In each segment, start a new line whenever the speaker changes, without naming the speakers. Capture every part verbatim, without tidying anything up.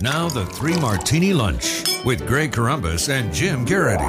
Now the Three Martini Lunch with Greg Corombos and Jim Garrity.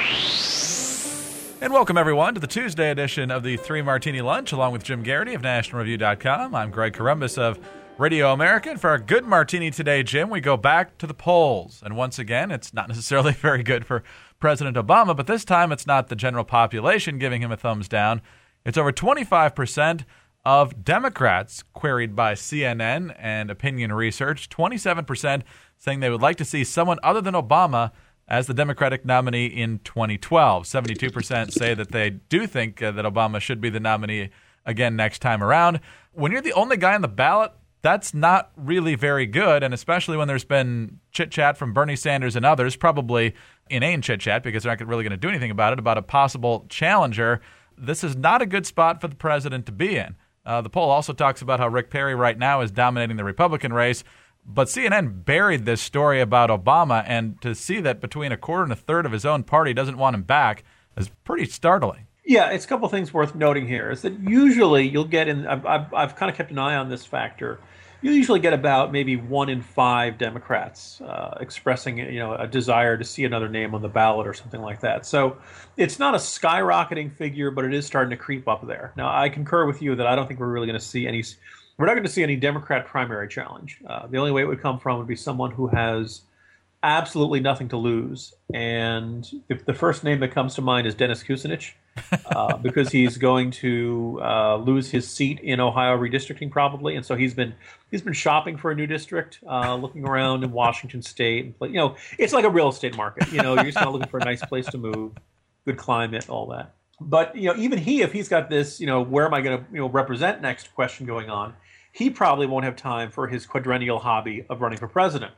And welcome, everyone, to the Tuesday edition of the Three Martini Lunch, along with Jim Garrity of National Review dot com. I'm Greg Corombos of Radio America. And for our good martini today, Jim, we go back to the polls. And once again, it's not necessarily very good for President Obama, but this time it's not the general population giving him a thumbs down. It's over twenty-five percent of Democrats queried by C N N and Opinion Research, twenty-seven percent saying they would like to see someone other than Obama as the Democratic nominee in twenty twelve. seventy-two percent say that they do think uh, that Obama should be the nominee again next time around. When you're the only guy on the ballot, that's not really very good, and especially when there's been chit-chat from Bernie Sanders and others, probably inane chit-chat because they're not really going to do anything about it, about a possible challenger. This is not a good spot for the president to be in. Uh, the poll also talks about how Rick Perry right now is dominating the Republican race, but C N N buried this story about Obama, and to see that between a quarter and a third of his own party doesn't want him back is pretty startling.
Yeah, it's a couple of things worth noting here. Is that usually you'll get in, I've, I've, I've kind of kept an eye on this factor, you'll usually get about maybe one in five Democrats uh, expressing, you know, a desire to see another name on the ballot or something like that. So it's not a skyrocketing figure, but it is starting to creep up there. Now, I concur with you that I don't think we're really going to see any, we're not going to see any Democrat primary challenge. Uh, the only way it would come from would be someone who has absolutely nothing to lose. And if the first name that comes to mind is Dennis Kucinich, uh, because he's going to uh, lose his seat in Ohio redistricting probably, and so he's been he's been shopping for a new district, uh, looking around in Washington State. And, you know, it's like a real estate market. You know, you're just not looking for a nice place to move, good climate, all that. But you know, even he, if he's got this, you know, where am I going to you know represent next question going on, he probably won't have time for his quadrennial hobby of running for president.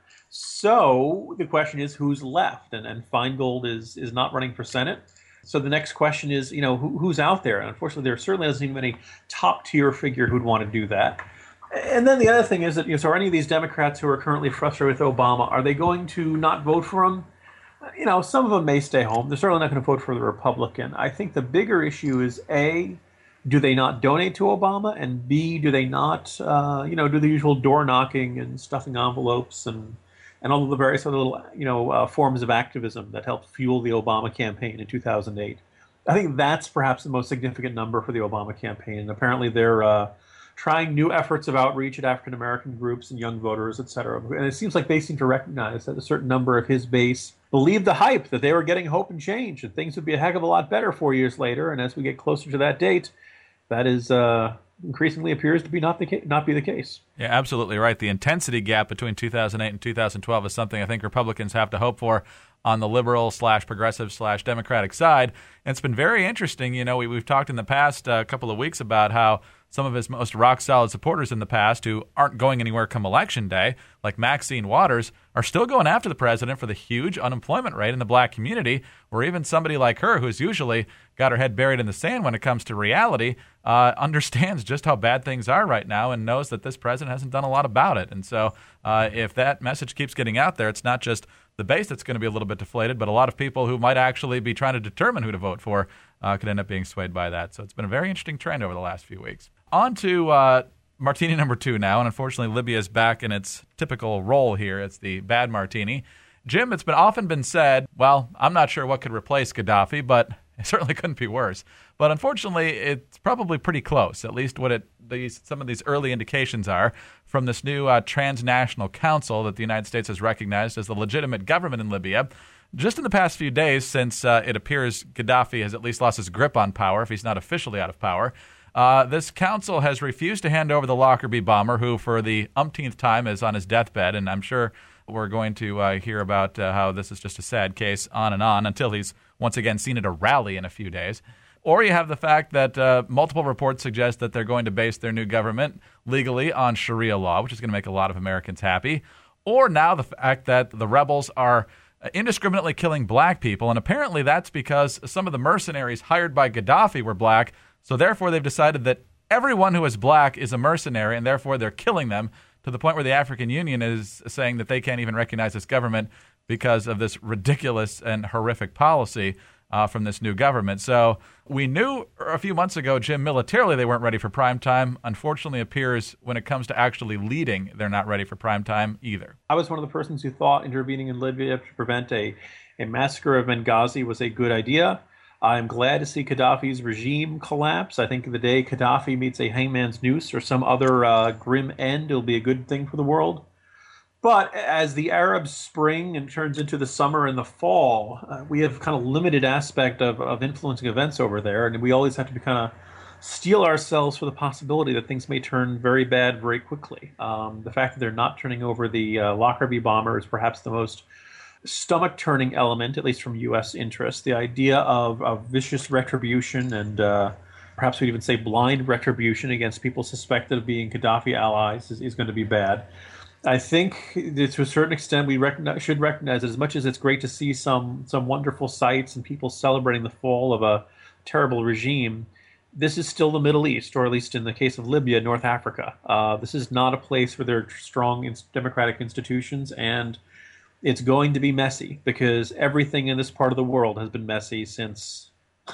So the question is, who's left? And, and Feingold is is not running for Senate. So the next question is, you know, who, who's out there? And unfortunately, there certainly doesn't seem any top-tier figure who'd want to do that. And then the other thing is that, you know, so are any of these Democrats who are currently frustrated with Obama, are they going to not vote for him? You know, some of them may stay home. They're certainly not going to vote for the Republican. I think the bigger issue is, A, do they not donate to Obama? And B, do they not, uh, you know, do the usual door knocking and stuffing envelopes and and all of the various other little, you know, uh, forms of activism that helped fuel the Obama campaign in two thousand eight. I think that's perhaps the most significant number for the Obama campaign. And apparently they're uh, trying new efforts of outreach at African-American groups and young voters, et cetera. And it seems like they seem to recognize that a certain number of his base believed the hype that they were getting hope and change, and things would be a heck of a lot better four years later. And as we get closer to that date, that is uh, increasingly appears to be not the ca- not be the case.
Yeah, absolutely right. The intensity gap between two thousand eight and two thousand twelve is something I think Republicans have to hope for on the liberal slash progressive slash Democratic side. And it's been very interesting. You know, we, we've talked in the past uh, couple of weeks about how some of his most rock-solid supporters in the past who aren't going anywhere come Election Day, like Maxine Waters, are still going after the president for the huge unemployment rate in the black community, where even somebody like her, who's usually got her head buried in the sand when it comes to reality, uh, understands just how bad things are right now and knows that this president hasn't done a lot about it. And so uh, if that message keeps getting out there, it's not just the base that's going to be a little bit deflated, but a lot of people who might actually be trying to determine who to vote for uh, could end up being swayed by that. So it's been a very interesting trend over the last few weeks. On to uh, martini number two now, and unfortunately Libya is back in its typical role here. It's the bad martini. Jim, it's been often been said, well, I'm not sure what could replace Gaddafi, but it certainly couldn't be worse. But unfortunately, it's probably pretty close, at least what it these some of these early indications are from this new uh, transnational council that the United States has recognized as the legitimate government in Libya. Just in the past few days, since uh, it appears Gaddafi has at least lost his grip on power, if he's not officially out of power, Uh, this council has refused to hand over the Lockerbie bomber, who for the umpteenth time is on his deathbed, and I'm sure we're going to uh, hear about uh, how this is just a sad case on and on until he's once again seen at a rally in a few days. Or you have the fact that uh, multiple reports suggest that they're going to base their new government legally on Sharia law, which is going to make a lot of Americans happy. Or now the fact that the rebels are indiscriminately killing black people, and apparently that's because some of the mercenaries hired by Gaddafi were black. So therefore, they've decided that everyone who is black is a mercenary, and therefore they're killing them to the point where the African Union is saying that they can't even recognize this government because of this ridiculous and horrific policy. uh, from this new government. So we knew a few months ago, Jim, militarily they weren't ready for prime time. Unfortunately, it appears when it comes to actually leading, they're not ready for prime time either.
I was one of the persons who thought intervening in Libya to prevent a, a massacre of Benghazi was a good idea. I'm glad to see Gaddafi's regime collapse. I think the day Gaddafi meets a hangman's noose or some other uh, grim end, it'll be a good thing for the world. But as the Arab Spring and turns into the summer and the fall, uh, we have kind of limited aspect of, of influencing events over there, and we always have to be kind of steel ourselves for the possibility that things may turn very bad very quickly. Um, the fact that they're not turning over the uh, Lockerbie bomber is perhaps the most stomach-turning element, at least from U S interest. The idea of, of vicious retribution and uh, perhaps we'd even say blind retribution against people suspected of being Gaddafi allies is, is going to be bad. I think that to a certain extent we recognize, should recognize that as much as it's great to see some some wonderful sights and people celebrating the fall of a terrible regime, this is still the Middle East, or at least in the case of Libya, North Africa. Uh, this is not a place where there are strong in- democratic institutions, and it's going to be messy because everything in this part of the world has been messy since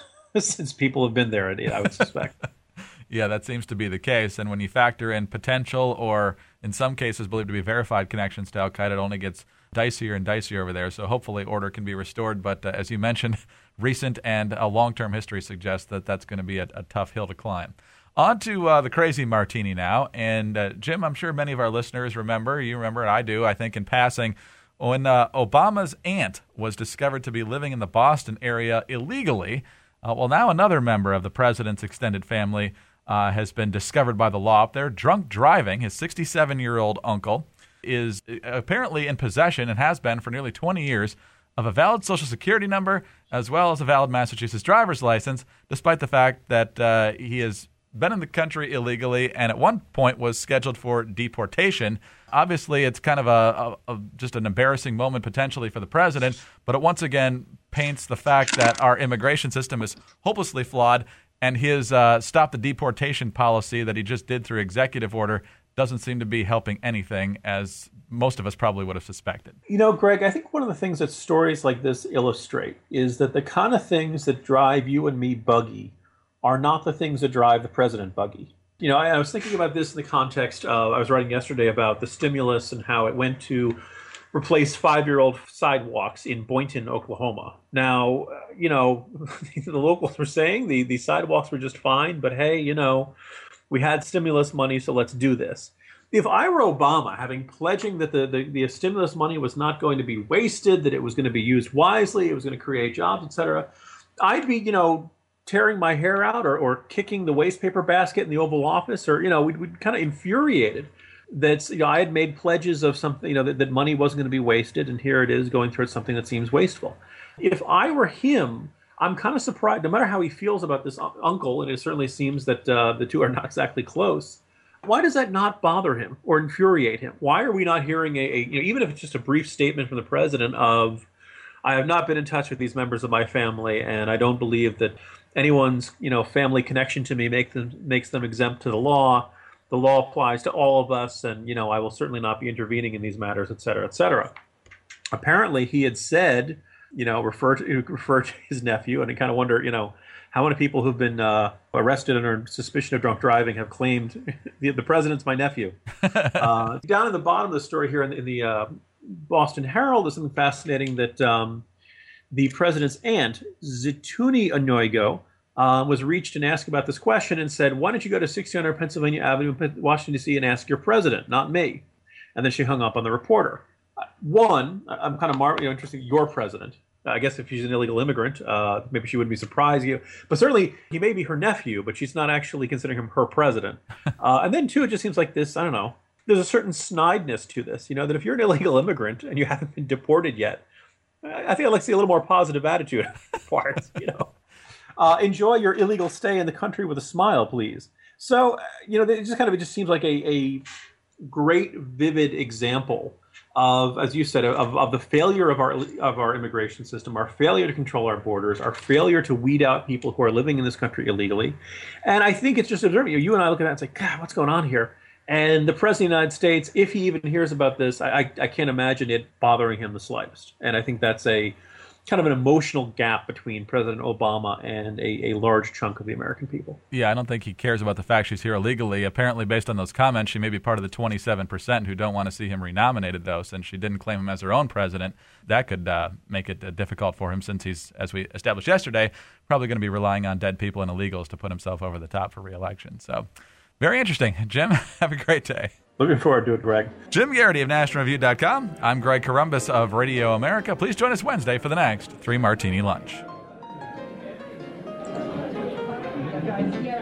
since people have been there, I would suspect.
Yeah, that seems to be the case. And when you factor in potential or, in some cases, believed to be verified connections to al-Qaeda, it only gets dicier and dicier over there. So hopefully order can be restored. But uh, as you mentioned, recent and a long-term history suggests that that's going to be a, a tough hill to climb. On to uh, the crazy martini now. And uh, Jim, I'm sure many of our listeners remember, you remember, and I do, I think in passing, when uh, Obama's aunt was discovered to be living in the Boston area illegally. Uh, well, now another member of the president's extended family uh, has been discovered by the law up there, drunk driving. His sixty-seven-year-old uncle is apparently in possession and has been for nearly twenty years of a valid Social Security number as well as a valid Massachusetts driver's license, despite the fact that uh, he has been in the country illegally and at one point was scheduled for deportation. Obviously, it's kind of a, a, a just an embarrassing moment potentially for the president, but it once again paints the fact that our immigration system is hopelessly flawed, and his uh, stop the deportation policy that he just did through executive order doesn't seem to be helping anything, as most of us probably would have suspected.
You know, Greg, I think one of the things that stories like this illustrate is that the kind of things that drive you and me buggy are not the things that drive the president buggy. You know, I, I was thinking about this in the context of, I was writing yesterday about the stimulus and how it went to replace five-year-old sidewalks in Boynton, Oklahoma. Now, you know, the locals were saying the, the sidewalks were just fine, but hey, you know, we had stimulus money, so let's do this. If I were Obama, having pledging that the, the, the stimulus money was not going to be wasted, that it was going to be used wisely, it was going to create jobs, et cetera, I'd be, you know, tearing my hair out or, or kicking the waste paper basket in the Oval Office, or, you know, we'd, we'd kind of infuriated that, you know, I had made pledges of something, you know, that, that money wasn't going to be wasted, and here it is going towards something that seems wasteful. If I were him, I'm kind of surprised, no matter how he feels about this uncle, and it certainly seems that uh, the two are not exactly close, why does that not bother him or infuriate him? Why are we not hearing a, a you know, even if it's just a brief statement from the president of, I have not been in touch with these members of my family, and I don't believe that anyone's, you know, family connection to me make them, makes them exempt to the law. The law applies to all of us, and, you know, I will certainly not be intervening in these matters, et cetera, et cetera. Apparently, he had said, you know, refer to, refer to his nephew, and I kind of wonder, you know, how many people who've been uh, arrested under suspicion of drunk driving have claimed the, the president's my nephew. uh, down at the bottom of the story here in, in the uh, Boston Herald, there's something fascinating that um, the president's aunt, Zituni Onoigo, uh, was reached and asked about this question and said, why don't you go to sixty hundred Pennsylvania Avenue, Washington, D C, and ask your president, not me. And then she hung up on the reporter. Uh, one, I'm kind of mar- you know, interested, your president. I guess if she's an illegal immigrant, uh, maybe she wouldn't be surprised. You, but certainly he may be her nephew, but she's not actually considering him her president. Uh, and then, too, it just seems like this, I don't know, there's a certain snideness to this, you know, that if you're an illegal immigrant and you haven't been deported yet, I think I'd like to see a little more positive attitude part, you know. Uh, enjoy your illegal stay in the country with a smile, please. So, you know, it just kind of, it just seems like a, a great, vivid example of, as you said, of, of the failure of our of our immigration system, our failure to control our borders, our failure to weed out people who are living in this country illegally. And I think it's just observing, you know, you and I look at that and say, God, what's going on here? And the President of the United States, if he even hears about this, I, I, I can't imagine it bothering him the slightest. And I think that's a kind of an emotional gap between President Obama and a, a large chunk of the American people.
Yeah, I don't think he cares about the fact she's here illegally. Apparently, based on those comments, she may be part of the twenty-seven percent who don't want to see him renominated, though, since she didn't claim him as her own president. That could uh, make it uh, difficult for him since he's, as we established yesterday, probably going to be relying on dead people and illegals to put himself over the top for re-election. So, very interesting. Jim, have a great day.
Looking forward to it, Greg.
Jim Garrity of National Review dot com. I'm Greg Corombos of Radio America. Please join us Wednesday for the next Three Martini Lunch.